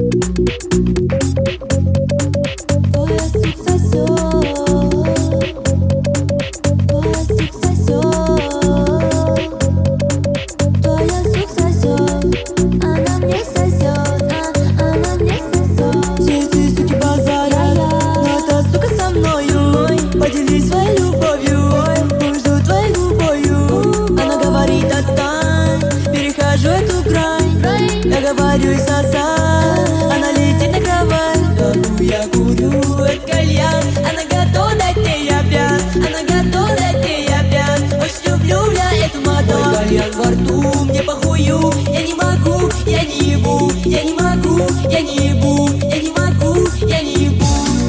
Поделись своей любовью, пользу твоей губою. Она говорит: отстань, перехожу эту грань. Я говорю: и сосай. Она летит на кровать. Кому я курю этот кальян. Она готова дать мне, я пьян. Она готова дать мне, я пьян. Очень люблю я эту мадам. Мой кальян во рту, мне похую. Я не могу, я не ебу. Я не могу, я не ебу. Я не могу, я не ебу.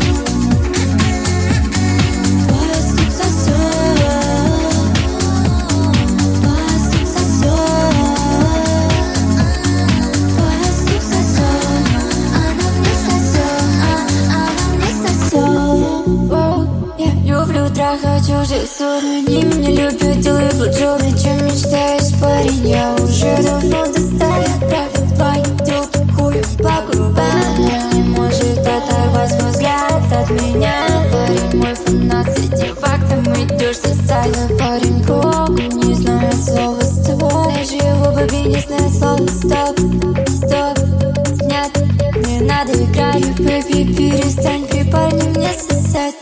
Трахать чужие ссоры, они меня любят, делают блоджобы. Чем мечтаешь, парень, я уже давно достала. Правит пойдет хуй по губам. Не может оторвать мой взгляд от меня. Парень мой фанат, с этим фактом идешь социально. Парень кругу не знает слова с тобой. Даже его бабе не знает слова стоп, стоп, снят. Не надо играть, бэби, перестань при парне мне сосать.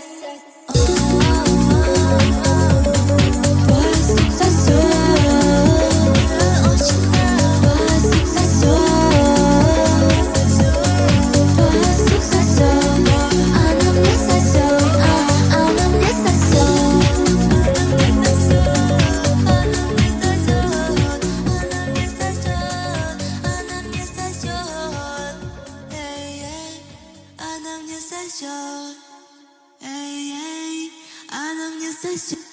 Она мне сосет.